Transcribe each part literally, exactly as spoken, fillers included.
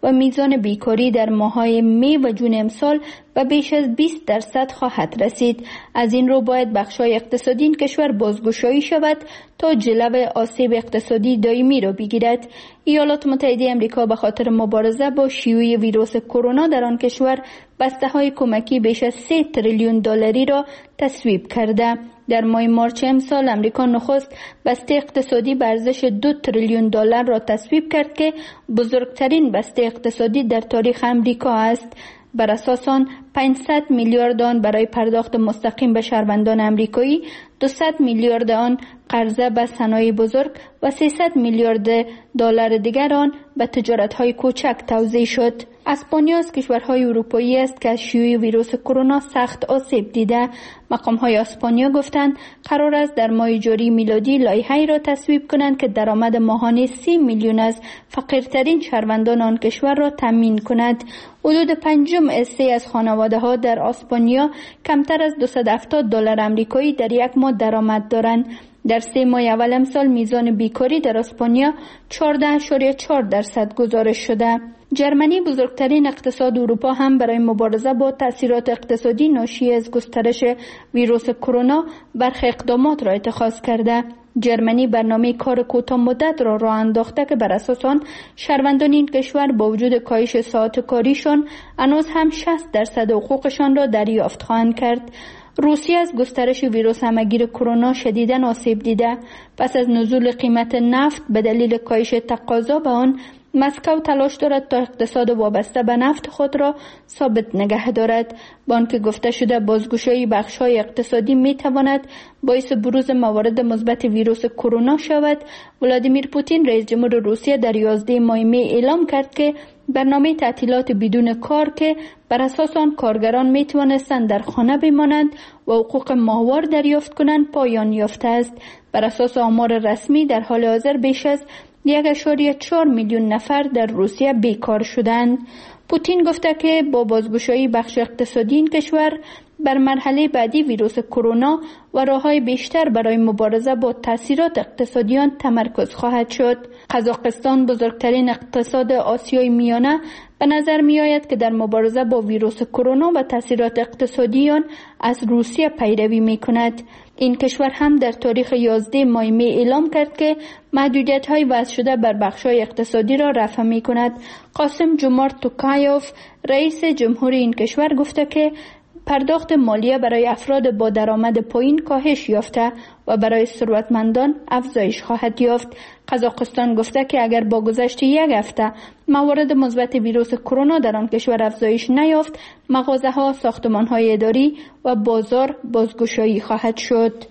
و میزان بیکاری در ماه‌های می و جون امسال به بیش از بیست درصد خواهد رسید. از این رو باید بخش‌های اقتصادی این کشور بازگشایی شود تا جلو آسیب اقتصادی دائمی را بگیرد. ایالات متحده آمریکا به خاطر مبارزه با شیوع ویروس کرونا در آن کشور بسته‌های کمکی بیش از سه تریلیون دلاری را تصویب کرده. در ماه مارچ امسال امریکا نخست بسته اقتصادی به ارزش دو تریلیون دلار را تصویب کرد که بزرگترین بسته اقتصادی در تاریخ امریکا است. بر اساس آن پانصد میلیارد آن برای پرداخت مستقیم به شهروندان امریکایی، دویست میلیارد آن قرضه به صنایع بزرگ و سیصد میلیارد دلار دیگر آن به تجارت‌های کوچک توزیع شد. اسپانیا از کشورهای اروپایی است که از شیوع ویروس کرونا سخت آسیب دیده. مقام‌های اسپانیا گفتند قرار است در ماه جاری میلادی لایحه‌ای را تصویب کنند که درآمد ماهانه سی میلیون از فقیرترین شهروندان آن کشور را تامین کند. حدود پنجم از سه از خانواده‌ها در اسپانیا کمتر از دویست و هفتاد دلار آمریکایی در یک ماه درآمد دارند. در سه ماه اول امسال میزان بیکاری در اسپانیا چهارده اشاریه چهار درصد گزارش شده. جرمنی بزرگترین اقتصاد اروپا هم برای مبارزه با تاثیرات اقتصادی ناشی از گسترش ویروس کرونا برخی اقدامات را اتخاذ کرده. جرمنی برنامه کار کوتاه مدت را راه انداخته که بر اساس آن شهروندان این کشور با وجود کاهش ساعات کاریشان هنوز هم شصت درصد حقوقشان را دریافت خواهند کرد. روسیه از گسترش ویروس همگیر کرونا شدیداً آسیب دیده. پس از نزول قیمت نفت به دلیل کاهش تقاضا به آن، مسکو تلاش دارد تا اقتصاد وابسته به نفت خود را ثابت نگه دارد. با آنکه گفته شده بازگشایی بخش‌های اقتصادی می تواند باعث بروز موارد مثبت ویروس کرونا شود، ولادیمیر پوتین رئیس جمهور روسیه در یازده ماه می اعلام کرد که برنامه تعطیلات بدون کار که بر اساس آن کارگران می توانستند در خانه بمانند و حقوق ماهوار دریافت کنند پایان یافته است. بر اساس آمار رسمی در حال حاضر بیش از یک اشاریه چهار میلیون نفر در روسیه بیکار شدند. پوتین گفته که با بازگشایی بخش اقتصادی این کشور بر مرحله بعدی ویروس کرونا و راه‌های بیشتر برای مبارزه با تاثیرات اقتصادی آن تمرکز خواهد شد. قزاقستان بزرگترین اقتصاد آسیای میانه به نظر می آید که در مبارزه با ویروس کرونا و تاثیرات اقتصادی آن از روسیه پیروی می کند. این کشور هم در تاریخ یازده ماه می اعلام کرد که محدودیت‌های وضع شده بر بخش‌های اقتصادی را رفع می کند. قاسم جمارت توکایوف رئیس جمهور این کشور گفته که پرداخت مالیه برای افراد با درآمد پایین کاهش یافته و برای ثروتمندان افزایش خواهد یافت. قزاقستان گفته که اگر با گذشت یک هفته موارد مثبت ویروس کرونا در آن کشور افزایش نیافت، مغازه‌ها، ساختمان‌های اداری و بازار بازگشایی خواهد شد.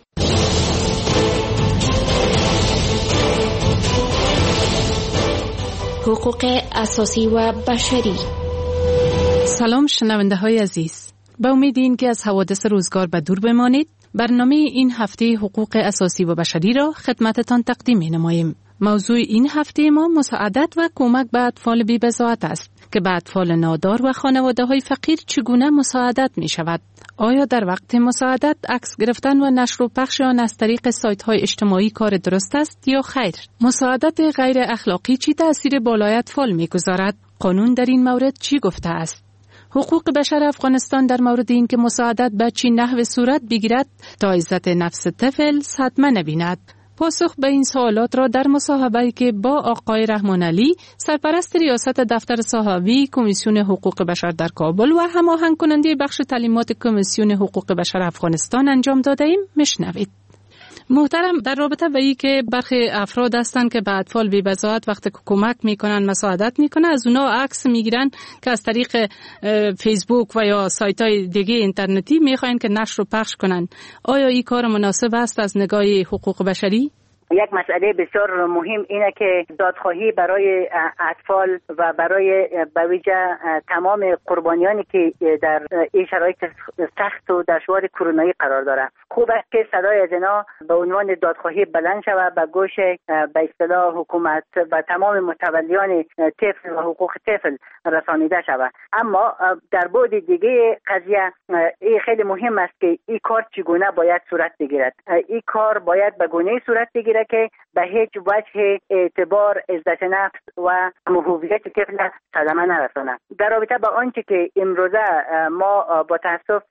حقوق اساسی و بشری. سلام شنونده های عزیز، با امید این که از حوادث روزگار به دور بمانید، برنامه این هفته حقوق اساسی و بشری را خدمتتان تقدیم نماییم. موضوع این هفته ما مساعدت و کمک به اطفال بی‌بضاعت است که به اطفال نادار و خانواده های فقیر چگونه مساعدت می شود. آیا در وقت مساعدت عکس گرفتن و نشر و پخش آن از طریق سایت های اجتماعی کار درست است یا خیر؟ مساعدت غیر اخلاقی چی تأثیر بالای اطفال می گذارد؟ قانون در این مورد چی گفته است؟ حقوق بشر افغانستان در مورد این که مساعدت به چی نحو صورت بگیرد تا عزت نفس طفل صدمه نبیند. پاسخ به این سوالات را در مصاحبه‌ای که با آقای رحمان علی، سرپرست ریاست دفتر صحابی کمیسیون حقوق بشر در کابل و هماهنگ کننده بخش تعلیمات کمیسیون حقوق بشر افغانستان انجام داده ایم میشنوید. محترم، در رابطه با این که برخی افراد هستند که به اطفال بی‌بضاعت وقتی کمک میکنن مساعدت میکنن، از اونا عکس میگیرن که از طریق فیسبوک و یا سایت های دیگه اینترنتی میخواین که نشر و پخش کنن، آیا این کار مناسب است از نگاه حقوق بشری؟ یک مسئله بسیار مهم اینه که دادخواهی برای اطفال و برای به ویژه تمام قربانیانی که در این شرایط سخت و دشوار کرونایی قرار داره، خوب است که صدای از اینا به عنوان دادخواهی بلند شود به گوش به اصطلاح حکومت و تمام متولیان طفل و حقوق طفل رسانیده شود. اما در بعد دیگه قضیه این خیلی مهم است که این کار چگونه باید صورت بگیرد. این کار باید به گونه صورت بگیرد که به هیچ وجه اعتبار، عزت نفس و هویت طفل صدمه نرساند. در رابطه با آنچه که امروزه ما با تاسف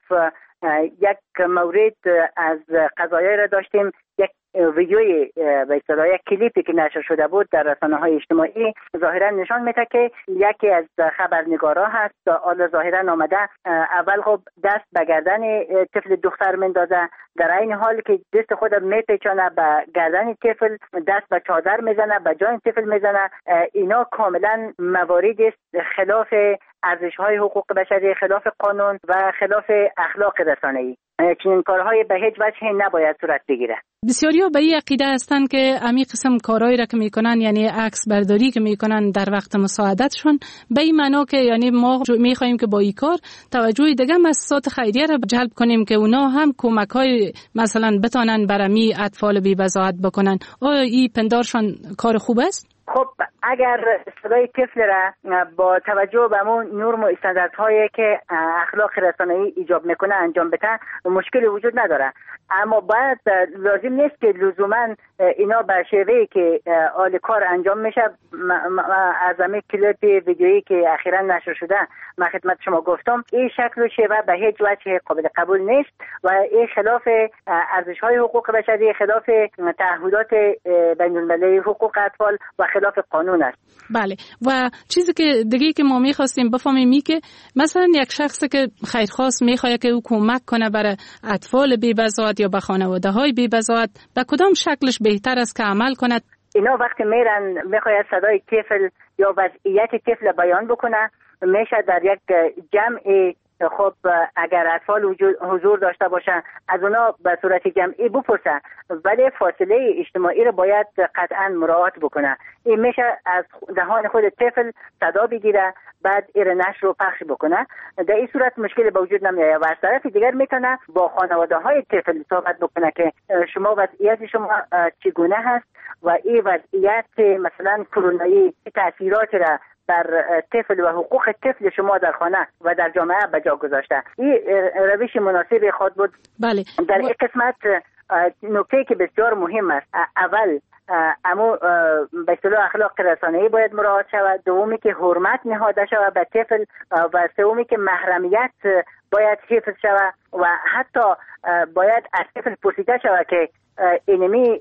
یک مورد از قضایایی را داشتیم، یک ویدیوی به اصطلاح یک کلیپی که نشر شده بود در رسانه‌های اجتماعی ظاهرا نشان میده که یکی از خبرنگارا هست حالا ظاهرا آمده اول خب دست به گردن طفل دختر مندازه، در این حال که دست خود میپیچانه به گردن طفل، دست به چادر میزنه، به جای طفل میزنه. اینا کاملا موارد است خلاف ارزش‌های حقوق بشری، خلاف قانون و خلاف اخلاق رسانه‌ای. چنین کارهای به هیچ وجه نباید صورت بگیره. بسیاری‌ها به این عقیده هستند که امی قسم کارهایی را که میکنن، یعنی عکس برداری که میکنن در وقت مساعدتشون، به این معنا که یعنی ما میخوایم که با این کار توجه دیگه مؤسسات خیریه را جلب کنیم که اونا هم کمک‌های مثلا بتونن برای اطفال بی‌بضاعت بکنن. آیا این پندارشان کار خوب است؟ خب اگر صدای طفل را با توجه به اون نرم و استانداردهایی که اخلاق رسانه‌ای ایجاب میکنه انجام بده مشکلی وجود نداره، اما باید لازم نیست که لزوما اینا به شیوهی که آل کار انجام میشه. از همین کلیپ ویدیویی که اخیراً نشر شده من خدمت شما گفتم این شکل و شیوه به هیچ وجه قابل قبول نیست و این خلاف ارزش‌های حقوق بشری، خلاف تعهدات بین‌المللی حقوق اطفال و خلاف قانون است. بله، و چیزی که دیگه که ما می‌خواستیم بفهمیم می که مثلا یک شخصی که خیرخواست می‌خواد که او کمک کنه برای اطفال بی‌بضاعت یا به خانواده‌های بی‌بضاعت، به کدام شکلش بهتر است که عمل کند؟ اینا وقتی میرن میخواید صدای طفل یا وضعیت طفل بیان بکنه، میشه در یک جمع خب اگر اطفال حضور داشته باشن از اونا به صورت جمعی بپرسن، ولی فاصله اجتماعی رو باید قطعا مراعات بکنه. این میشه از دهان خود طفل صدا بگیره، بعد ایر نشر رو پخش بکنه. در این صورت مشکلی به وجود نمیاد و از طرف دیگر میتونه با خانواده های طفل صحبت بکنه که شما وضعیت شما چگونه هست و این وضعیت مثلا کرونایی تاثیرات را بر طفل و حقوق طفل شما در خانه و در جامعه به جا گذاشته. این روش مناسبی خود بود. بله. در این قسمت نکته که بسیار مهم است، اول اما به اصطلاح اخلاق رسانه‌ای باید مراعات شود، دومی که حرمت نهاده شود به طفل و سومی که محرمیت باید حفظ شود و حتی باید از طفل پرسیده شود که اینمی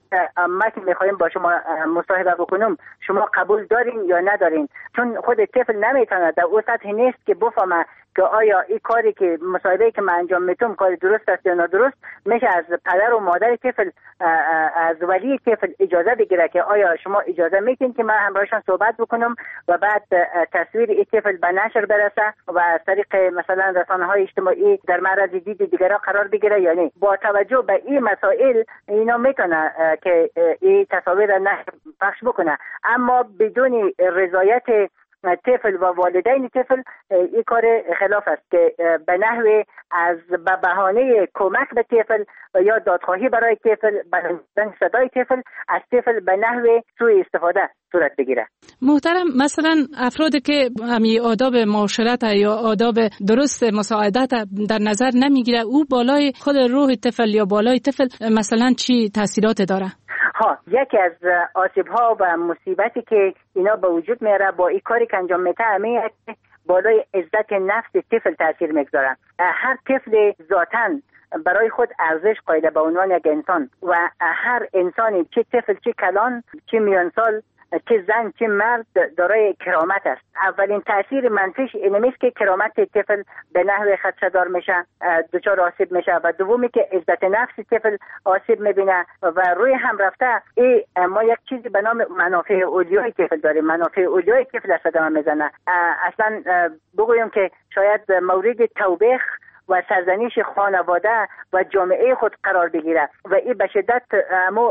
ما که میخوایم با شما مصاحبه بکنم شما قبول دارین یا ندارین، چون خود طفل نمیتونه در اون سطح نیست که بفهمه که آیا این کاری که مصاحبه که من انجام میتونم کار درست است یا نادرست. میشه از پدر و مادر طفل، از ولی طفل اجازه بگیره که آیا شما اجازه میتین که من همراهشان صحبت بکنم و بعد تصویر این طفل به نشر برسه و از طریق مثلا رسانه‌های اجتماعی در معرض دید دیگران قرار بگیره. یعنی با توجه به این مسائل اینا میتونه که این تصاویر نه پخش بکنه، اما بدون رضایت طفل و والدین طفل این کار خلاف است که به نحوی از به بهانه کمک به طفل یا دادخواهی برای طفل، بلندن صدای طفل از طفل به نحوی سوء استفاده صورت بگیره. محترم، مثلا افرادی که همی آداب معاشرت یا آداب درست مساعدت در نظر نمیگیره، او بالای خود روح طفل یا بالای طفل مثلا چی تاثیرات داره؟ ها، یکی از آسیب ها و مصیبتی که اینا به وجود میاره با این کاری که انجام میده همین بالای عزت نفس طفل تاثیر میگذاره. هر طفل ذاتاً برای خود ارزش قائل به عنوان یک انسان و هر انسانی چه طفل چه کلان چه میان سال چه زن چه مرد دارای کرامت است. اولین تاثیر منفیش اینه که کرامت طفل به نحو خدشه‌دار میشه، دچار آسیب میشه و دومی که عزت نفس طفل آسیب میبینه و روی هم رفته. ای ما یک چیزی به نام منافع اولیای طفل داریم، منافع اولیای طفل است صدام میزنه. اصلا بگویم که شاید مورد توبیخ و سرزنش خانواده و جامعه خود قرار بگیره و این به شدت امو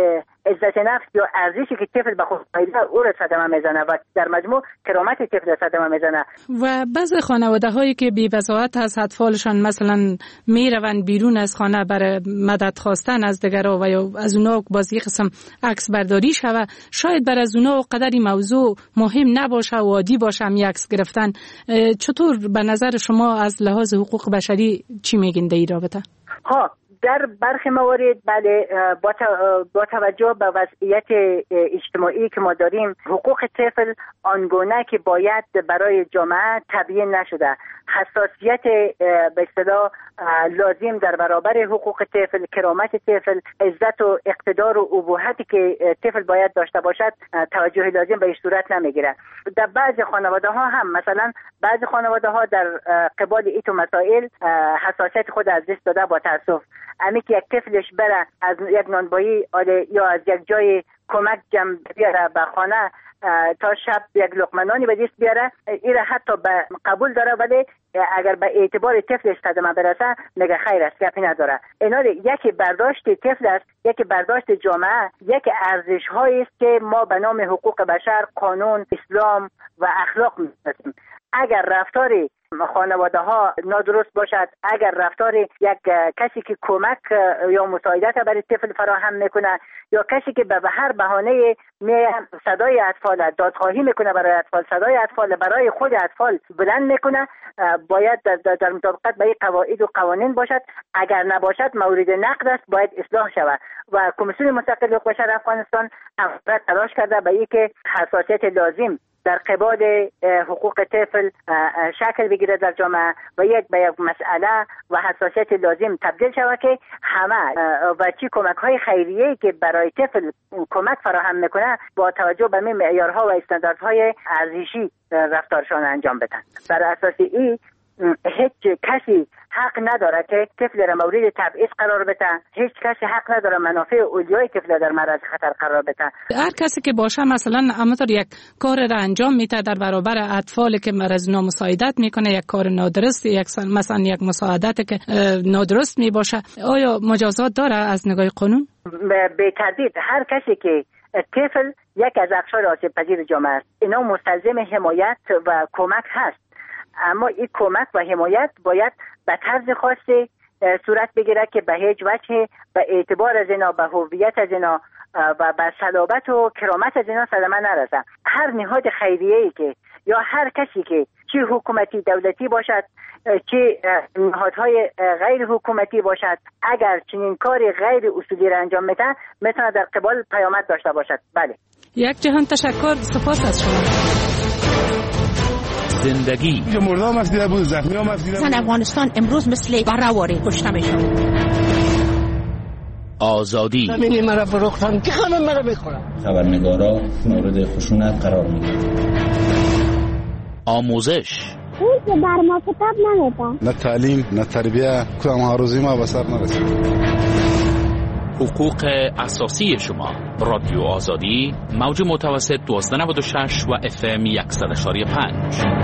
عزت نفس یا ارزشی که طفل به خود قائله او را صدمه میزنه و در مجموع کرامت طفل صدمه میزنه. و بعضی خانواده هایی که بی وضاحت از اطفالشان مثلا میروند بیرون از خانه برای مدد خواستن از دیگرها و یا از اونها بازی قسم عکس برداری شوه، شاید بر از اونها قدری موضوع مهم نباشه و عادی باشه هم عکس گرفتن. چطور به نظر شما از لحاظ حقوق بشری چی میگین در این رابطه؟ ها در برخی موارد بله، با, با توجه به وضعیت اجتماعی که ما داریم حقوق طفل آنگونه که باید برای جامعه تبیین نشده. حساسیت به اصطلاح لازم در برابر حقوق طفل، کرامت طفل، عزت و اقتدار و ابوهتی که طفل باید داشته باشد توجه لازم به این صورت نمیگیره. در بعضی خانواده ها هم مثلا بعضی خانواده ها در قبال ایتو مسائل حساسیت خود از دست داده با تاسف. امی که یک طفلش بره از یک نانبایی یا از یک جای کمک جمع بیاره به خانه تا شب یک لقمه نانی به دست بیاره، این حتی به قبول داره، ولی اگر به اعتبار طفلش صدمه برسه میگه خیر است، گپی نداره. اینا یکی برداشت طفل است، یکی برداشت جامعه، یکی ارزش هایی است که ما به نام حقوق بشر، قانون، اسلام و اخلاق می‌شناسیم. اگر رفتار خانواده ها نادرست باشد، اگر رفتار یک کسی که کمک یا مساعدت برای طفل فراهم میکنه یا کسی که به هر بهانه می صدای اطفال دادخواهی میکنه برای اطفال، صدای اطفال برای خود اطفال بلند میکنه، باید در, در مطابقت به این قواعد و قوانین باشد. اگر نباشد مورد نقد است، باید اصلاح شود. و کمیسیون مستقل حقوق بشر افغانستان افراد تلاش کرده به اینکه حساسیت لازم در قبال حقوق طفل شکل بگیره در جامعه و یک به یک مسئله و حساسیت لازم تبدیل شود که همه و چی کمک های خیریه‌ای که برای طفل کمک فراهم میکنه با توجه به معیارها و استانداردهای ارزشی رفتارشان انجام بدن. بر اساس این هیچ کسی حق نداره که طفل را مورد تبعیض قرار بده، هیچ کسی حق نداره منافع اولیای طفل در معرض خطر قرار بده. هر کسی که باشه مثلا همونطور یک کار را انجام میده در برابر اطفالی که مرز نامساعدت میکنه، یک کار نادرست، یک مثلا یک مساعدت که نادرست میباشه، آیا مجازات داره از نگاه قانون؟ به تردید هر کسی که طفل یک از اقشار آسیب پذیر جامعه است، اینا مستلزم حمایت و کمک هست. اما این کمک و حمایت باید به طرز خاصی صورت بگیره که به هیچ وجه به اعتبار از اینا، به هویت از اینا و به صلابت و کرامت از اینا صدمه نرسه. هر نهاد خیریه‌ای که یا هر کسی که چه حکومتی دولتی باشد چه نهادهای غیر حکومتی باشد، اگر چنین کاری غیر اصولی را انجام میده میتونه در قبال پیامد داشته باشد. بله. یک جهان تشکر، سپاس از شما. زندگی که مردم از دیده بود، زخمی هم از دیده بود. زن افغانستان امروز مثل برآوری کشته میشن. آزادی همینی مرا فروختن که همه مرا میخورن. خبرنگارا مورد خشونت قرار میدن. آموزش اون که بر ما کتاب نمیدن، نه تعلیم نه تربیه، کدام ها روزی ما به سر نرسید. حقوق اساسی شما. رادیو آزادی، موج متوسط دوازده نود و شش و اف ام صد و شش و پنج.